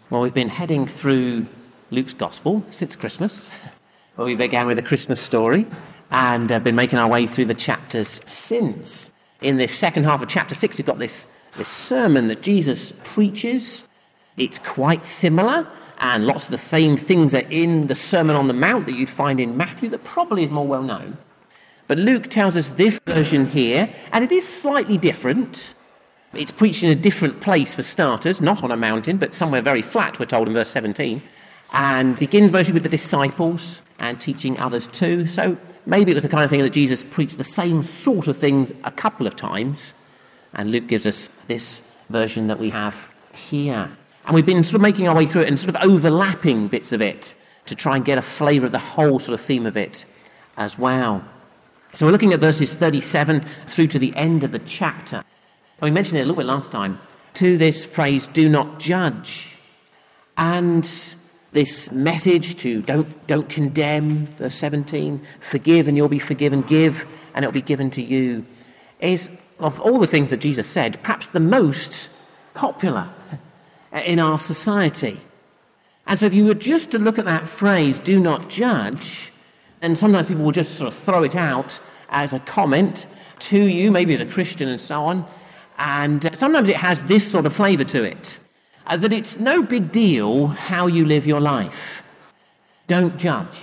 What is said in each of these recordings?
Well, we've been heading through Luke's Gospel since Christmas, where we began with the Christmas story, and have been making our way through the chapters since. In this second half of chapter 6, we've got this sermon that Jesus preaches. It's quite similar, and lots of the same things are in the Sermon on the Mount that you'd find in Matthew that probably is more well known. But Luke tells us this version here, and it is slightly different. It's preached in a different place for starters, not on a mountain, but somewhere very flat, we're told in verse 17, and begins mostly with the disciples and teaching others too. So maybe it was the kind of thing that Jesus preached the same sort of things a couple of times, and Luke gives us this version that we have here. And we've been sort of making our way through it and sort of overlapping bits of it to try and get a flavour of the whole sort of theme of it as well. So we're looking at verses 37 through to the end of the chapter. And we mentioned it a little bit last time, to this phrase, do not judge. And this message to don't condemn, verse 17, forgive and you'll be forgiven, give and it'll be given to you, is, of all the things that Jesus said, perhaps the most popular in our society. And so if you were just to look at that phrase, do not judge, and sometimes people will just sort of throw it out as a comment to you, maybe as a Christian and so on, and sometimes it has this sort of flavour to it, that it's no big deal how you live your life. Don't judge.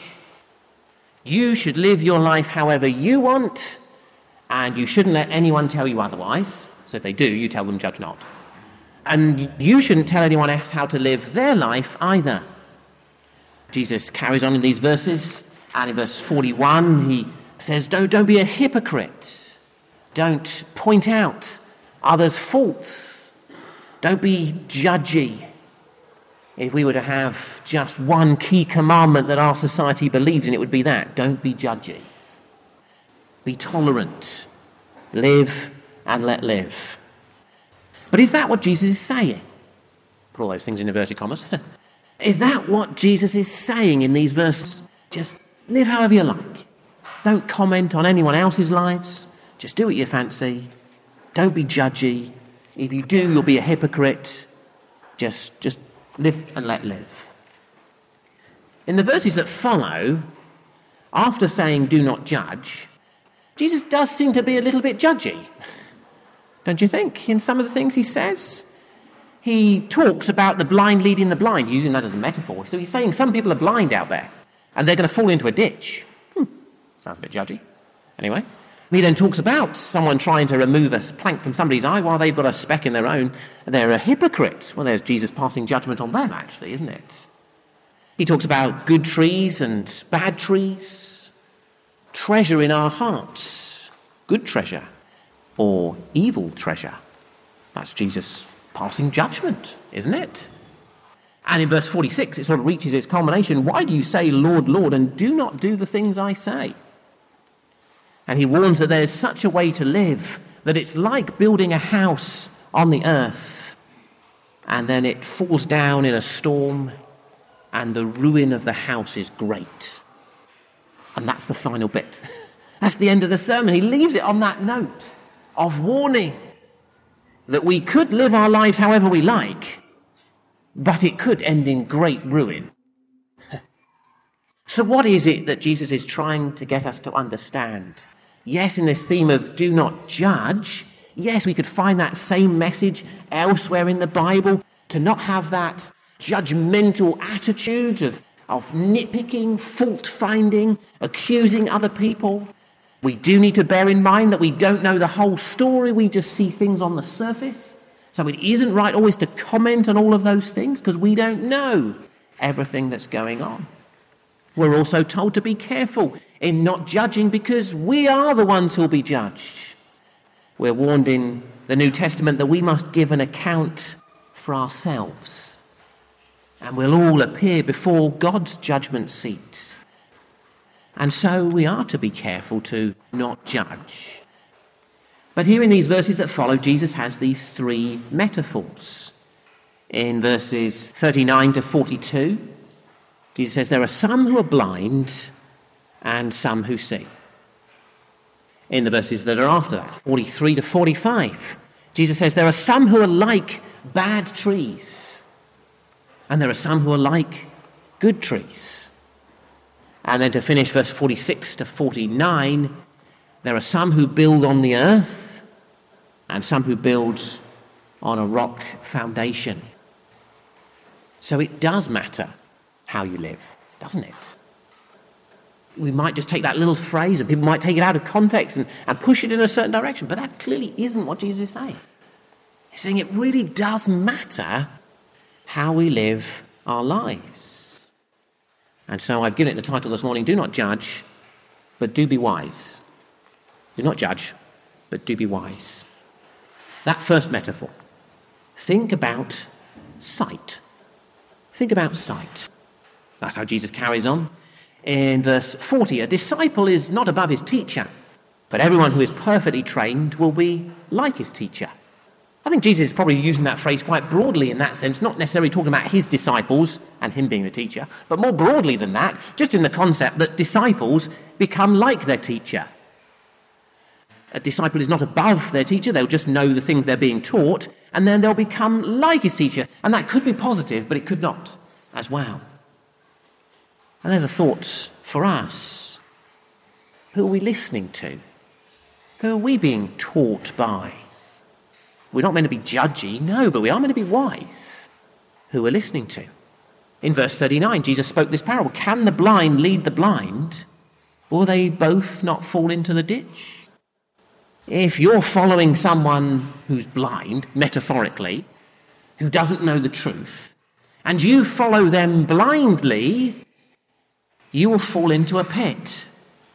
You should live your life however you want, and you shouldn't let anyone tell you otherwise. So if they do, you tell them, judge not. And you shouldn't tell anyone else how to live their life either. Jesus carries on in these verses, and in verse 41 he says, don't be a hypocrite. Don't point out others' faults. Don't be judgy. If we were to have just one key commandment that our society believes in, it would be that. Don't be judgy. Be tolerant. Live and let live. But is that what Jesus is saying? Put all those things in inverted commas. Is that what Jesus is saying in these verses? Just live however you like. Don't comment on anyone else's lives. Just do what you fancy. Don't be judgy. If you do, you'll be a hypocrite. Just live and let live. In the verses that follow, after saying do not judge, Jesus does seem to be a little bit judgy. Don't you think? In some of the things he says, he talks about the blind leading the blind, using that as a metaphor. So he's saying some people are blind out there, and they're going to fall into a ditch. Sounds a bit judgy. Anyway, he then talks about someone trying to remove a plank from somebody's eye while they've got a speck in their own. They're a hypocrite. Well, there's Jesus passing judgment on them, actually, isn't it? He talks about good trees and bad trees, treasure in our hearts, good treasure, or evil treasure. That's Jesus passing judgment, isn't it? And in verse 46, it sort of reaches its culmination. Why do you say, Lord, Lord, and do not do the things I say? And he warns that there's such a way to live that it's like building a house on the earth, and then it falls down in a storm, and the ruin of the house is great. And that's the final bit. That's the end of the sermon. He leaves it on that note of warning that we could live our lives however we like, but it could end in great ruin. So what is it that Jesus is trying to get us to understand? Yes, in this theme of do not judge, yes, we could find that same message elsewhere in the Bible, to not have that judgmental attitude of nitpicking, fault-finding, accusing other people. We do need to bear in mind that we don't know the whole story, we just see things on the surface. So it isn't right always to comment on all of those things, because we don't know everything that's going on. We're also told to be careful in not judging, because we are the ones who'll be judged. We're warned in the New Testament that we must give an account for ourselves, and we'll all appear before God's judgment seat. And so we are to be careful to not judge. But here in these verses that follow, Jesus has these three metaphors. In verses 39 to 42, Jesus says there are some who are blind and some who see. In the verses that are after that, 43 to 45, Jesus says there are some who are like bad trees And there are some who are like good trees. And then to finish verse 46 to 49, there are some who build on the earth and some who build on a rock foundation. So it does matter how you live, doesn't it? We might just take that little phrase and people might take it out of context and push it in a certain direction, but that clearly isn't what Jesus is saying. He's saying it really does matter how we live our lives. And so I've given it the title this morning, Do Not Judge, but Do Be Wise. Do not judge, but do be wise. That first metaphor. Think about sight. Think about sight. That's how Jesus carries on. In verse 40, a disciple is not above his teacher, but everyone who is perfectly trained will be like his teacher. I think Jesus is probably using that phrase quite broadly in that sense, not necessarily talking about his disciples and him being the teacher, but more broadly than that, just in the concept that disciples become like their teacher. A disciple is not above their teacher, they'll just know the things they're being taught, and then they'll become like his teacher. And that could be positive, but it could not as well. And there's a thought for us. Who are we listening to? Who are we being taught by? We're not meant to be judgy, no, but we are meant to be wise. Who we're listening to. In verse 39, Jesus spoke this parable. Can the blind lead the blind? Will they both not fall into the ditch? If you're following someone who's blind, metaphorically, who doesn't know the truth, and you follow them blindly, you will fall into a pit.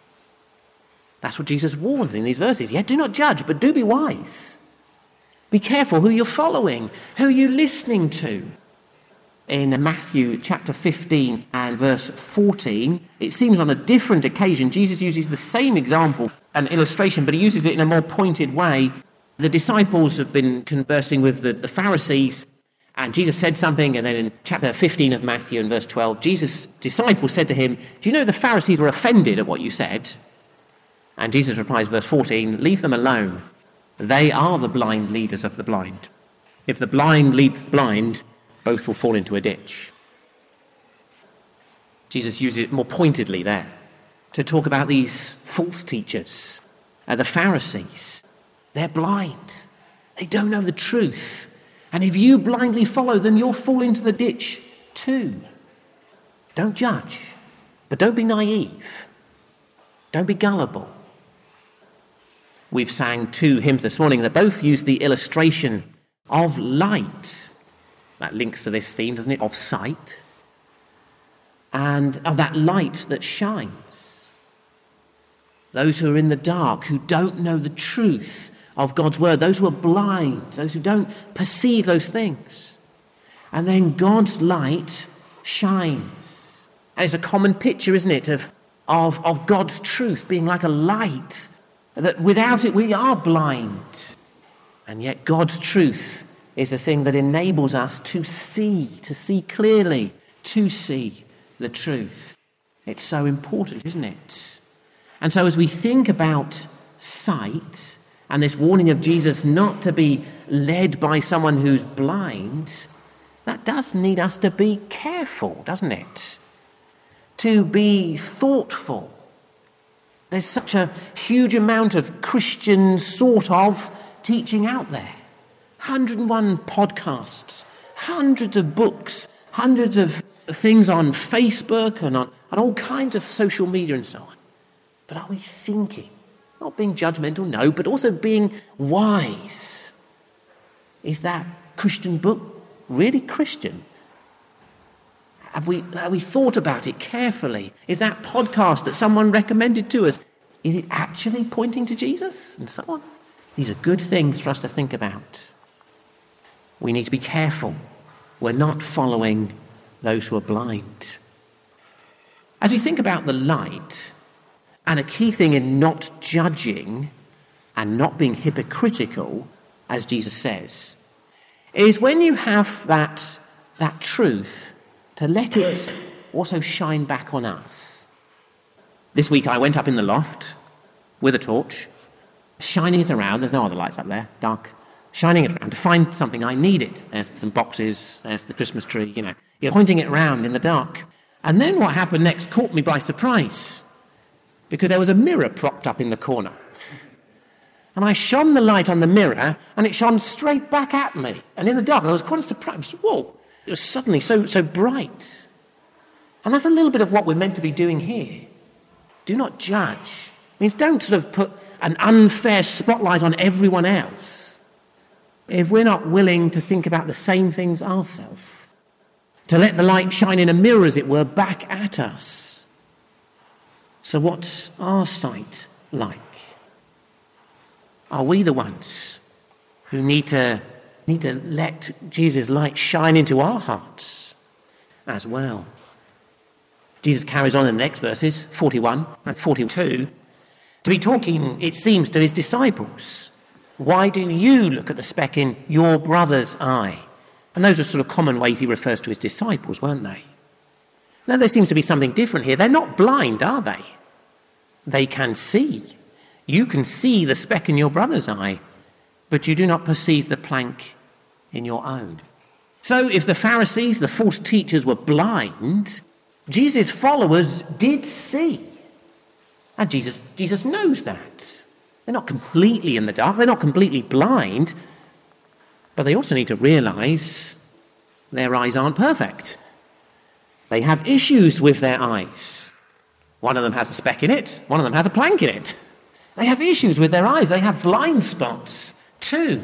That's what Jesus warns in these verses. Yeah, do not judge, but do be wise. Be careful who you're following, who you're listening to. In Matthew chapter 15 and verse 14, it seems on a different occasion, Jesus uses the same example, an illustration, but he uses it in a more pointed way. The disciples have been conversing with the Pharisees, and Jesus said something, and then in chapter 15 of Matthew and verse 12, Jesus' disciples said to him, do you know the Pharisees were offended at what you said? And Jesus replies, verse 14, leave them alone. They are the blind leaders of the blind. If the blind leads the blind, both will fall into a ditch. Jesus uses it more pointedly there to talk about these false teachers, the Pharisees. They're blind. They don't know the truth. And if you blindly follow them, you'll fall into the ditch too. Don't judge, but don't be naive. Don't be gullible. We've sang 2 hymns this morning that both use the illustration of light. That links to this theme, doesn't it, of sight, and of that light that shines. Those who are in the dark, who don't know the truth of God's word, those who are blind, those who don't perceive those things. And then God's light shines. And it's a common picture, isn't it, of God's truth being like a light, that without it we are blind. And yet God's truth is the thing that enables us to see clearly, to see the truth. It's so important, isn't it? And so as we think about sight and this warning of Jesus not to be led by someone who's blind, that does need us to be careful, doesn't it? To be thoughtful. There's such a huge amount of Christian sort of teaching out there. 101 podcasts, hundreds of books, hundreds of things on Facebook and on all kinds of social media and so on. But are we thinking? Not being judgmental, no, but also being wise. Is that Christian book really Christian? Have we thought about it carefully? Is that podcast that someone recommended to us, is it actually pointing to Jesus? And so on. These are good things for us to think about. We need to be careful. We're not following those who are blind. As we think about the light, and a key thing in not judging and not being hypocritical, as Jesus says, is when you have that truth, to let it also shine back on us. This week I went up in the loft with a torch, shining it around. There's no other lights up there, dark. Shining it around to find something I needed. There's some boxes, there's the Christmas tree, You're pointing it round in the dark. And then what happened next caught me by surprise, because there was a mirror propped up in the corner. And I shone the light on the mirror, and it shone straight back at me. And in the dark, I was quite surprised. Whoa, it was suddenly so bright. And that's a little bit of what we're meant to be doing here. Do not judge. It means don't sort of put an unfair spotlight on everyone else if we're not willing to think about the same things ourselves. To let the light shine in a mirror, as it were, back at us. So what's our sight like? Are we the ones who need to let Jesus' light shine into our hearts as well? Jesus carries on in the next verses, 41 and 42, to be talking, it seems, to his disciples. Why do you look at the speck in your brother's eye? And those are sort of common ways he refers to his disciples, weren't they? Now there seems to be something different here. They're not blind, are they? They can see. You can see the speck in your brother's eye, but you do not perceive the plank in your own. So if the Pharisees, the false teachers, were blind, Jesus' followers did see. And Jesus knows that. They're not completely in the dark. They're not completely blind. But they also need to realize their eyes aren't perfect. They have issues with their eyes. One of them has a speck in it. One of them has a plank in it. They have issues with their eyes. They have blind spots too.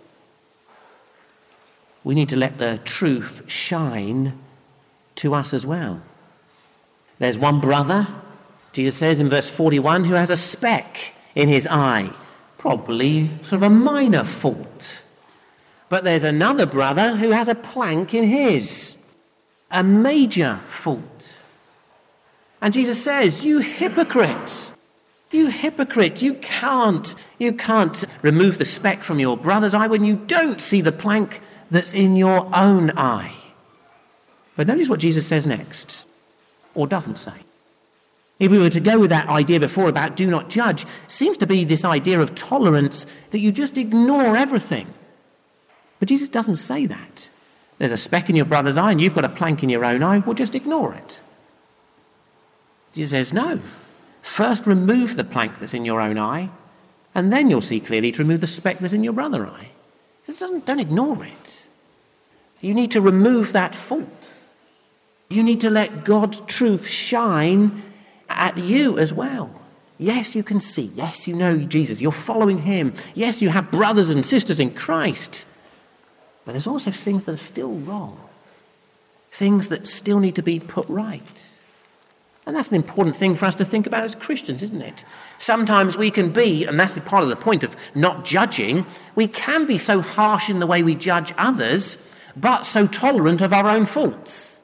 We need to let the truth shine to us as well. There's one brother, Jesus says in verse 41, who has a speck in his eye. Probably sort of a minor fault. But there's another brother who has a plank in his. A major fault. And Jesus says, you hypocrites. You hypocrite, you can't remove the speck from your brother's eye when you don't see the plank that's in your own eye. But notice what Jesus says next, or doesn't say. If we were to go with that idea before about do not judge, it seems to be this idea of tolerance that you just ignore everything. But Jesus doesn't say that. There's a speck in your brother's eye and you've got a plank in your own eye, well, just ignore it. Jesus says, no. First remove the plank that's in your own eye, and then you'll see clearly to remove the speck that's in your brother's eye. He says, don't ignore it. You need to remove that fault. You need to let God's truth shine at you as well. Yes, you can see. Yes, you know Jesus. You're following him. Yes, you have brothers and sisters in Christ. But there's also things that are still wrong. Things that still need to be put right. And that's an important thing for us to think about as Christians, isn't it? Sometimes we can be, and that's part of the point of not judging, we can be so harsh in the way we judge others, but so tolerant of our own faults.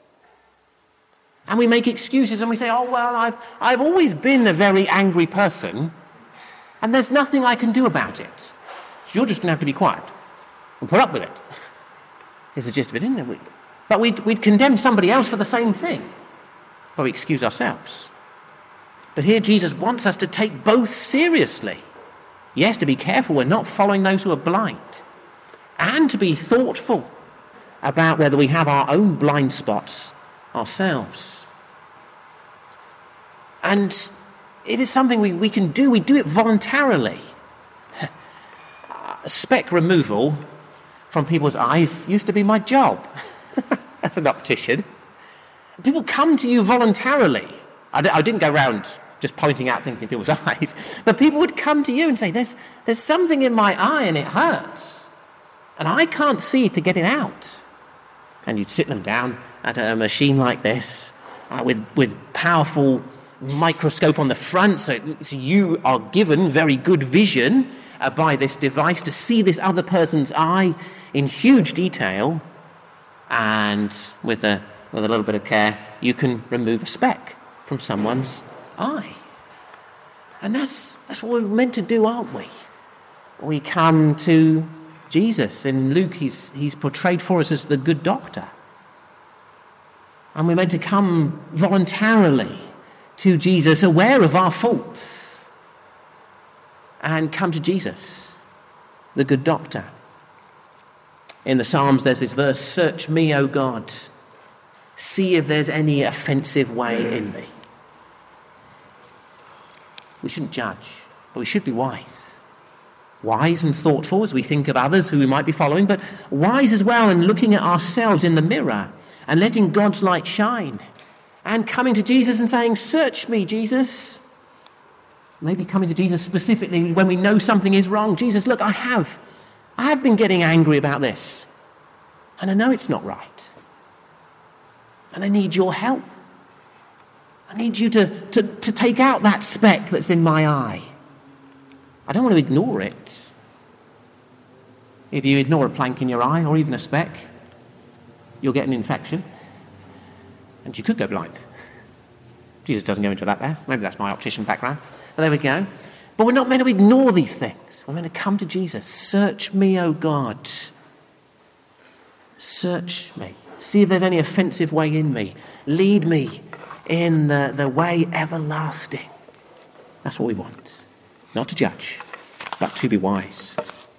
And we make excuses and we say, oh, well, I've always been a very angry person, and there's nothing I can do about it. So you're just going to have to be quiet and put up with it. Is the gist of it, isn't it? But we'd condemn somebody else for the same thing. But we excuse ourselves. But here Jesus wants us to take both seriously. Yes, to be careful we're not following those who are blind. And to be thoughtful about whether we have our own blind spots ourselves. And it is something we can do. We do it voluntarily. Speck removal from people's eyes used to be my job as an optician. People come to you voluntarily. I didn't go around just pointing out things in people's eyes, but people would come to you and say, there's something in my eye and it hurts, and I can't see to get it out. And you'd sit them down at a machine like this, with powerful microscope on the front, so you are given very good vision by this device to see this other person's eye in huge detail, and with a little bit of care, you can remove a speck from someone's eye. And that's what we're meant to do, aren't we? We come to Jesus. In Luke, he's portrayed for us as the good doctor. And we're meant to come voluntarily to Jesus, aware of our faults, and come to Jesus, the good doctor. In the Psalms, there's this verse, search me, O God, See if there's any offensive way in me. We shouldn't judge, but we should be wise. Wise and thoughtful as we think of others who we might be following, but wise as well in looking at ourselves in the mirror and letting God's light shine. And coming to Jesus and saying, search me, Jesus. Maybe coming to Jesus specifically when we know something is wrong. Jesus, look, I have been getting angry about this. And I know it's not right. And I need your help. I need you to take out that speck that's in my eye. I don't want to ignore it. If you ignore a plank in your eye or even a speck, you'll get an infection. And you could go blind. Jesus doesn't go into that there. Maybe that's my optician background. But there we go. But we're not meant to ignore these things. We're meant to come to Jesus. Search me, O God. Search me. See if there's any offensive way in me. Lead me in the way everlasting. That's what we want. Not to judge, but to be wise.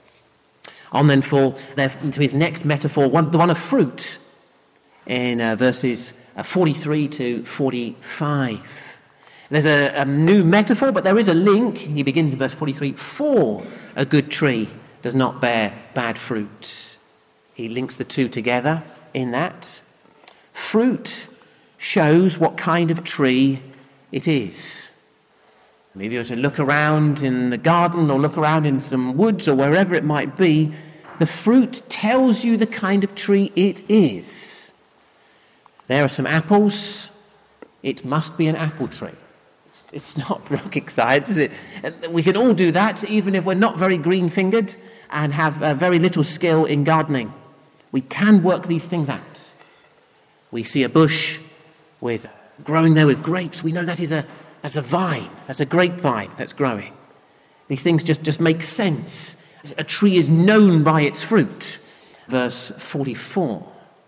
On then to his next metaphor, the one of fruit, in verses 43 to 45. There's a new metaphor, but there is a link. He begins in verse 43. For a good tree does not bear bad fruit. He links the two together in that. Fruit shows what kind of tree it is. Maybe you were to look around in the garden or look around in some woods or wherever it might be, the fruit tells you the kind of tree it is. There are some apples. It must be an apple tree. It's not rocket science, is it? We can all do that, even if we're not very green-fingered and have very little skill in gardening. We can work these things out. We see a bush growing there with grapes. We know that's a vine. That's a grapevine that's growing. These things just make sense. A tree is known by its fruit. Verse 44.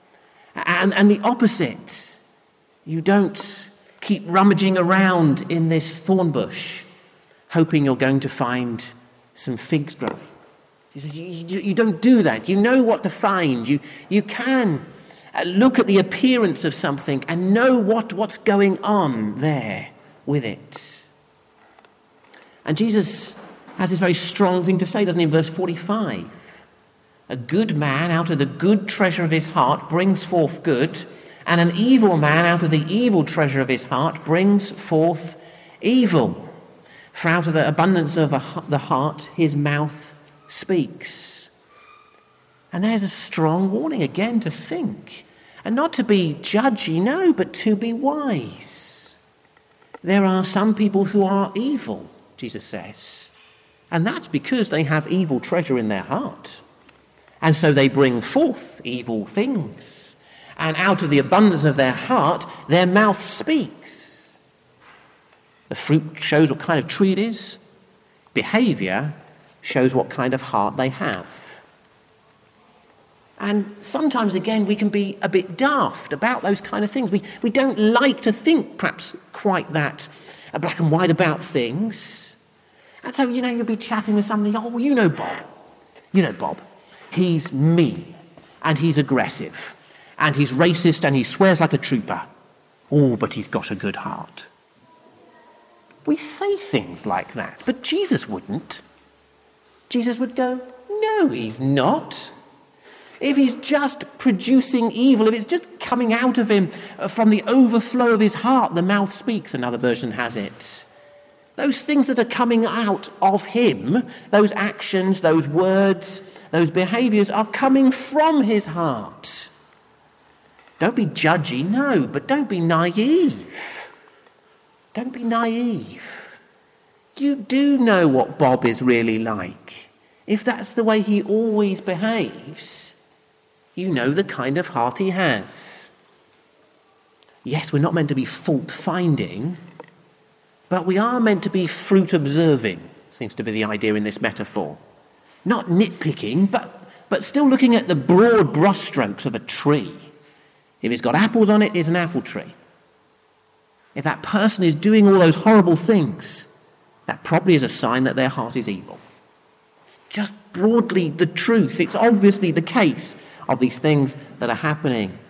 And the opposite. You don't keep rummaging around in this thorn bush, hoping you're going to find some figs growing. You don't do that. You know what to find. You can look at the appearance of something and know what's going on there with it. And Jesus has this very strong thing to say, doesn't he, in verse 45? A good man out of the good treasure of his heart brings forth good, and an evil man out of the evil treasure of his heart brings forth evil. For out of the abundance of the heart his mouth speaks. And there's a strong warning again to think, and not to be judgy, no, but to be wise. There are some people who are evil, Jesus says, and that's because they have evil treasure in their heart. And so they bring forth evil things. And out of the abundance of their heart, their mouth speaks. The fruit shows what kind of tree it is. Behavior shows what kind of heart they have. And sometimes, again, we can be a bit daft about those kind of things. We don't like to think perhaps quite that black and white about things. And so, you'll be chatting with somebody, oh, well, you know Bob. He's mean, and he's aggressive, and he's racist, and he swears like a trooper. Oh, but he's got a good heart. We say things like that, but Jesus wouldn't. Jesus would go, no, he's not. If he's just producing evil, if it's just coming out of him from the overflow of his heart, the mouth speaks, another version has it. Those things that are coming out of him, those actions, those words, those behaviors are coming from his heart. Don't be judgy, no, but don't be naive. Don't be naive. You do know what Bob is really like. If that's the way he always behaves, you know the kind of heart he has. Yes, we're not meant to be fault-finding, but we are meant to be fruit-observing, seems to be the idea in this metaphor. Not nitpicking, but still looking at the broad brushstrokes of a tree. If it's got apples on it, it's an apple tree. If that person is doing all those horrible things, that probably is a sign that their heart is evil. Just broadly the truth. It's obviously the case of these things that are happening.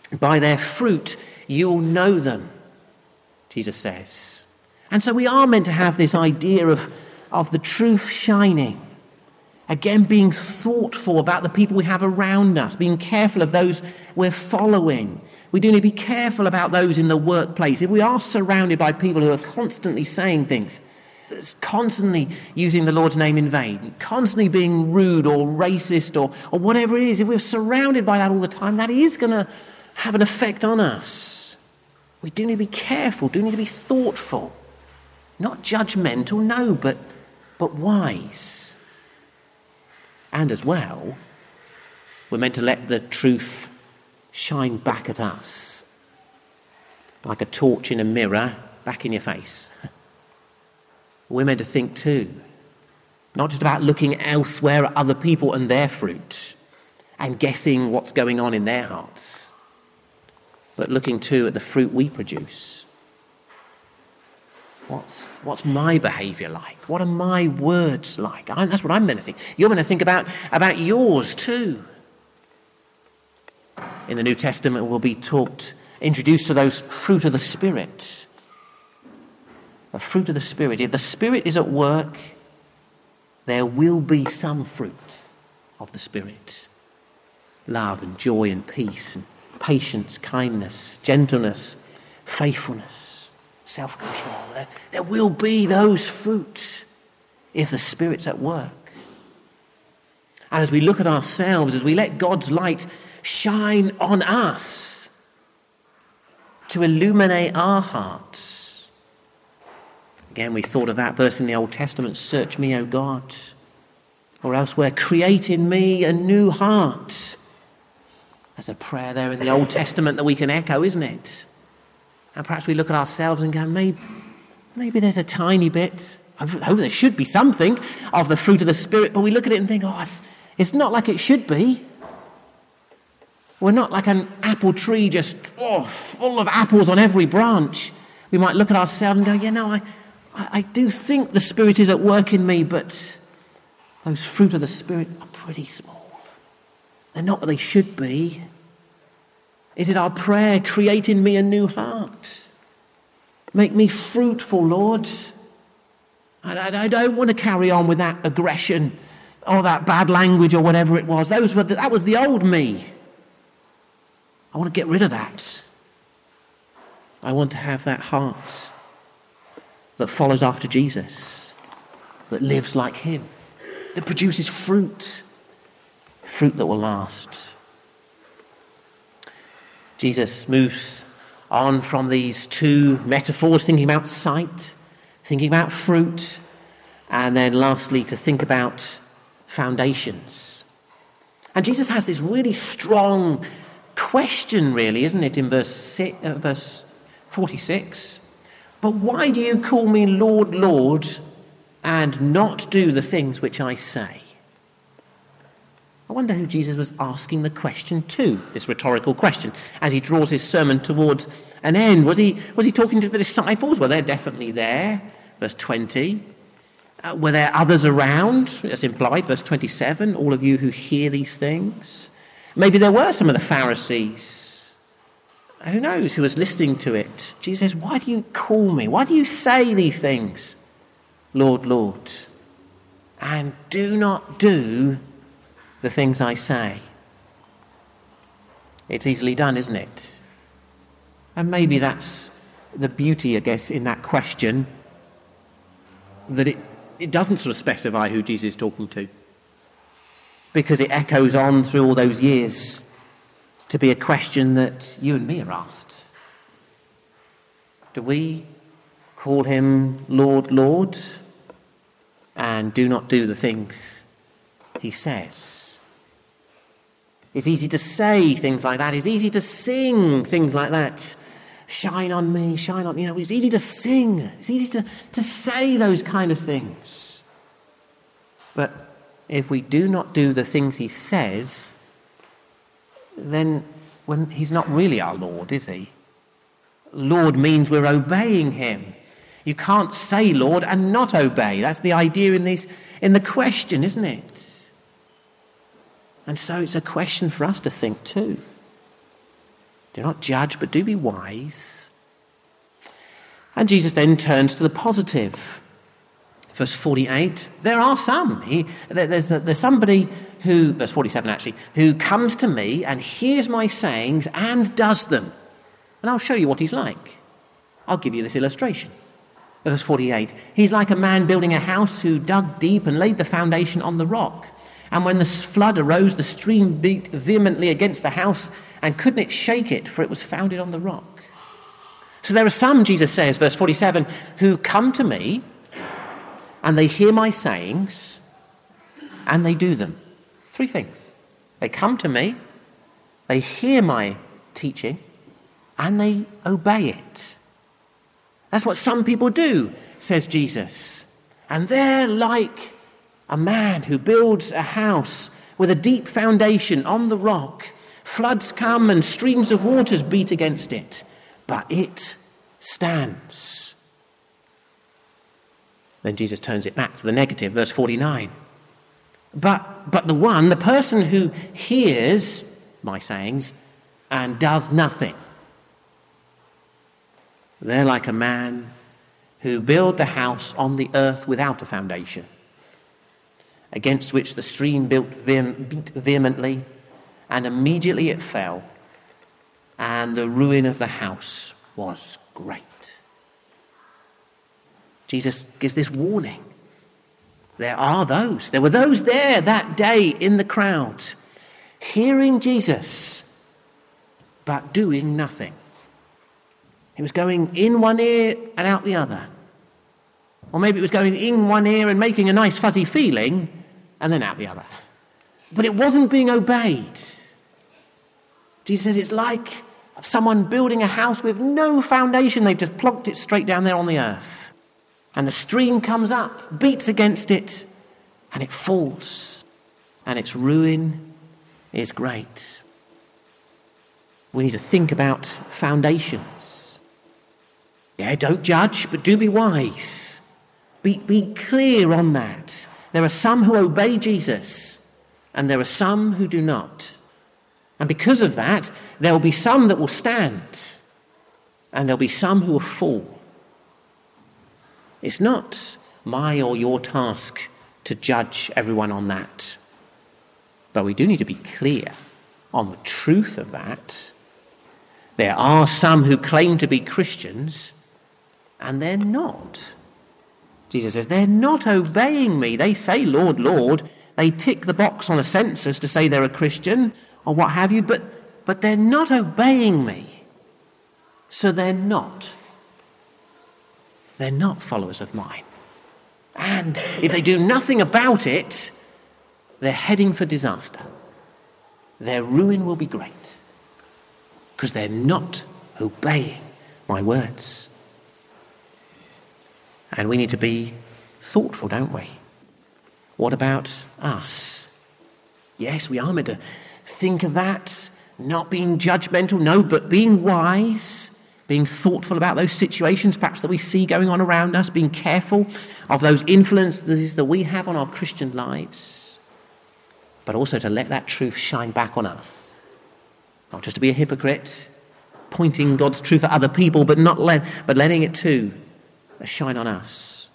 By their fruit you'll know them, Jesus says. And so we are meant to have this idea of the truth shining. Again, being thoughtful about the people we have around us, being careful of those we're following. We do need to be careful about those in the workplace. If we are surrounded by people who are constantly saying things, constantly using the Lord's name in vain, constantly being rude or racist or whatever it is, if we're surrounded by that all the time, that is going to have an effect on us. We do need to be careful, do need to be thoughtful. Not judgmental, no, but wise. And as well, we're meant to let the truth shine back at us, like a torch in a mirror back in your face. We're meant to think too, not just about looking elsewhere at other people and their fruit and guessing what's going on in their hearts, but looking too at the fruit we produce. What's my behaviour like? What are my words like? That's what I'm meant to think. You're meant to think about yours too. In the New Testament, we'll be introduced to those fruit of the Spirit. The fruit of the Spirit. If the Spirit is at work, there will be some fruit of the Spirit. Love and joy and peace and patience, kindness, gentleness, faithfulness, self-control. There will be those fruits if the Spirit's at work. And as we look at ourselves, as we let God's light shine on us to illuminate our hearts. Again, we thought of that verse in the Old Testament, search me, O God. Or elsewhere, create in me a new heart. There's a prayer there in the Old Testament that we can echo, isn't it? And perhaps we look at ourselves and go, maybe there's a tiny bit, I hope there should be something of the fruit of the Spirit, but we look at it and think, it's not like it should be. We're not like an apple tree just full of apples on every branch. We might look at ourselves and go, I do think the Spirit is at work in me, but those fruit of the Spirit are pretty small. They're not what they should be. Is it our prayer, create in me a new heart? Make me fruitful, Lord. I don't want to carry on with that aggression or that bad language or whatever it was. That was the old me. I want to get rid of that. I want to have that heart that follows after Jesus, that lives like him, that produces fruit that will last. Jesus moves on from these two metaphors, thinking about sight, thinking about fruit, and then lastly to think about foundations. And Jesus has this really strong question, really, isn't it, in verse 46? But why do you call me Lord, Lord, and not do the things which I say? I wonder who Jesus was asking the question to, this rhetorical question, as he draws his sermon towards an end. Was he talking to the disciples? Well, they're definitely there, verse 20. Were there others around, as implied, verse 27, all of you who hear these things? Maybe there were some of the Pharisees. Who knows who was listening to it? Jesus says, why do you call me? Why do you say these things, Lord, Lord, and do not do the things I say? It's easily done, isn't it? And maybe that's the beauty, I guess, in that question, that it doesn't sort of specify who Jesus is talking to, because it echoes on through all those years to be a question that you and me are asked. Do we call him Lord, Lord, and do not do the things he says? It's easy to say things like that. It's easy to sing things like that. Shine on me, shine on... it's easy to sing. It's easy to say those kind of things. But if we do not do the things he says, then when he's not really our Lord, is he? Lord means we're obeying him. You can't say Lord and not obey. That's the idea in the question, isn't it? And so it's a question for us to think too. Do not judge, but do be wise. And Jesus then turns to the positive. Verse 48, there are some. There's somebody who, verse 47 actually, who comes to me and hears my sayings and does them. And I'll show you what he's like. I'll give you this illustration. Verse 48, he's like a man building a house who dug deep and laid the foundation on the rock. And when the flood arose, the stream beat vehemently against the house and couldn't it shake it, for it was founded on the rock. So there are some, Jesus says, verse 47, who come to me and they hear my sayings and they do them. Three things. They come to me, they hear my teaching, and they obey it. That's what some people do, says Jesus. And they're like a man who builds a house with a deep foundation on the rock. Floods come and streams of waters beat against it, but it stands. Then Jesus turns it back to the negative, verse 49. But the person who hears my sayings and does nothing, they're like a man who built the house on the earth without a foundation, against which the stream beat vehemently, and immediately it fell, and the ruin of the house was great. Jesus gives this warning. There were those there that day in the crowd, hearing Jesus, but doing nothing. It was going in one ear and out the other. Or maybe it was going in one ear and making a nice fuzzy feeling, and then out the other. But it wasn't being obeyed. Jesus says it's like someone building a house with no foundation. They've just plonked it straight down there on the earth. And the stream comes up, beats against it, and it falls. And its ruin is great. We need to think about foundations. Yeah, don't judge, but do be wise. Be clear on that. There are some who obey Jesus, and there are some who do not. And because of that, there will be some that will stand, and there'll be some who will fall. It's not my or your task to judge everyone on that. But we do need to be clear on the truth of that. There are some who claim to be Christians, and they're not. Jesus says, they're not obeying me. They say, Lord, Lord. They tick the box on a census to say they're a Christian or what have you, but they're not obeying me. So they're not. They're not followers of mine. And if they do nothing about it, they're heading for disaster. Their ruin will be great because they're not obeying my words. And we need to be thoughtful, don't we? What about us? Yes, we are meant to think of that, not being judgmental, no, but being wise, being thoughtful about those situations perhaps that we see going on around us, being careful of those influences that we have on our Christian lives, but also to let that truth shine back on us. Not just to be a hypocrite, pointing God's truth at other people, but letting it too shine on us.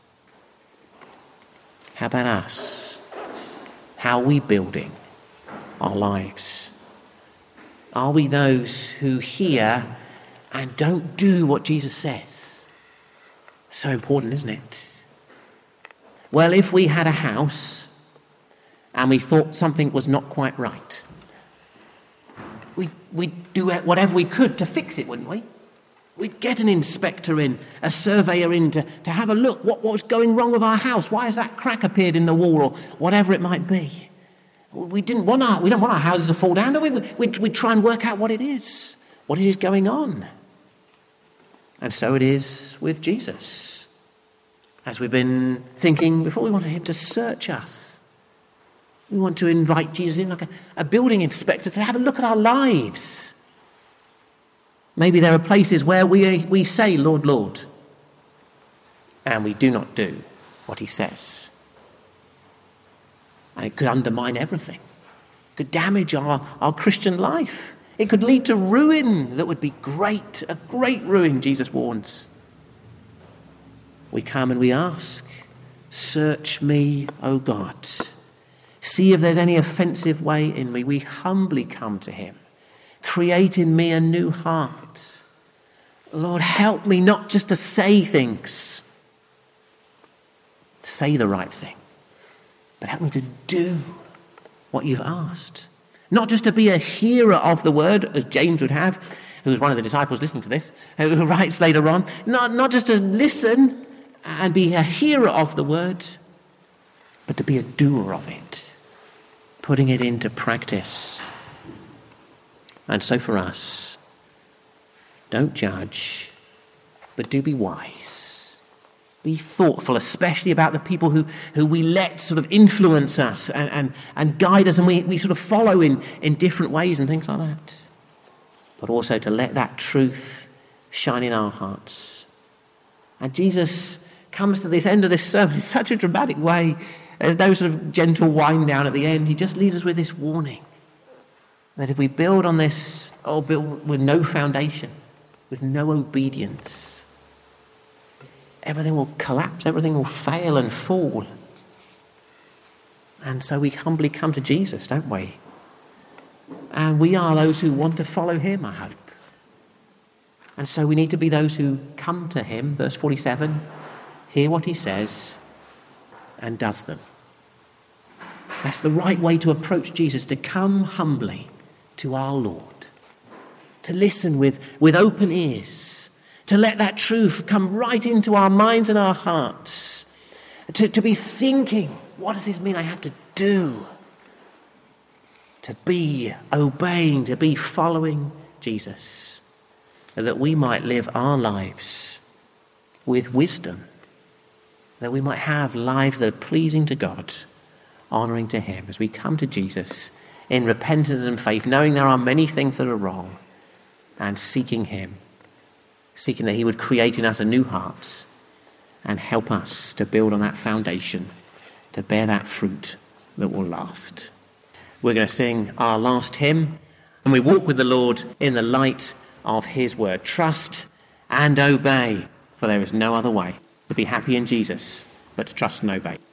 How about us? How are we building our lives? Are we those who hear and don't do what Jesus says? So important, isn't it? Well, if we had a house and we thought something was not quite right, we'd do whatever we could to fix it, wouldn't we? We'd get an inspector in, a surveyor in to have a look. What was going wrong with our house? Why has that crack appeared in the wall, or whatever it might be? We don't want our houses to fall down, do we? We try and work out what it is going on. And so it is with Jesus. As we've been thinking before, we want him to search us. We want to invite Jesus in like a building inspector to have a look at our lives. Maybe there are places where we say, Lord, Lord, and we do not do what he says. And it could undermine everything. It could damage our Christian life. It could lead to ruin that would be great, a great ruin, Jesus warns. We come and we ask, search me, O God. See if there's any offensive way in me. We humbly come to him. Create in me a new heart. Lord, help me not just to say things, to say the right thing, but help me to do what you've asked. Not just to be a hearer of the word, as James would have, who was one of the disciples listening to this, who writes later on, not just to listen and be a hearer of the word, but to be a doer of it, putting it into practice. And so for us, don't judge, but do be wise. Be thoughtful, especially about the people who we let sort of influence us and guide us, and we sort of follow in different ways and things like that. But also to let that truth shine in our hearts. And Jesus comes to this end of this sermon in such a dramatic way. There's no sort of gentle wind down at the end. He just leaves us with this warning that if we build on this, or build with no foundation, with no obedience, everything will collapse, everything will fail and fall. And so we humbly come to Jesus, don't we? And we are those who want to follow him, I hope. And so we need to be those who come to him, verse 47, hear what he says, and does them. That's the right way to approach Jesus, to come humbly to our Lord, to listen with open ears, to let that truth come right into our minds and our hearts, to be thinking, what does this mean I have to do? To be obeying, to be following Jesus, that we might live our lives with wisdom, that we might have lives that are pleasing to God, honouring to him, as we come to Jesus in repentance and faith, knowing there are many things that are wrong, and seeking him, seeking that he would create in us a new heart and help us to build on that foundation, to bear that fruit that will last. We're going to sing our last hymn, and we walk with the Lord in the light of his word. Trust and obey, for there is no other way to be happy in Jesus but to trust and obey.